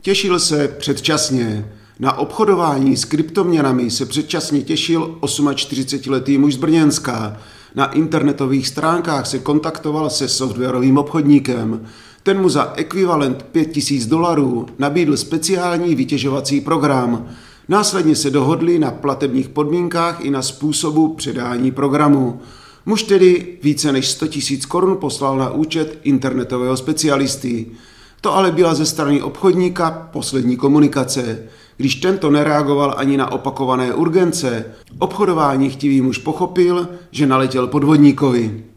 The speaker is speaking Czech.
Těšil se předčasně. Na obchodování s kryptoměnami se předčasně těšil 48letý muž z Brněnska. Na internetových stránkách se kontaktoval se softwarovým obchodníkem. Ten mu za ekvivalent $5000 nabídl speciální vytěžovací program. Následně se dohodli na platebních podmínkách i na způsobu předání programu. Muž tedy více než 100 000 korun poslal na účet internetového specialisty. To ale byla ze strany obchodníka poslední komunikace. Když tento nereagoval ani na opakované urgence, obchodování chtivý muž pochopil, že naletěl podvodníkovi.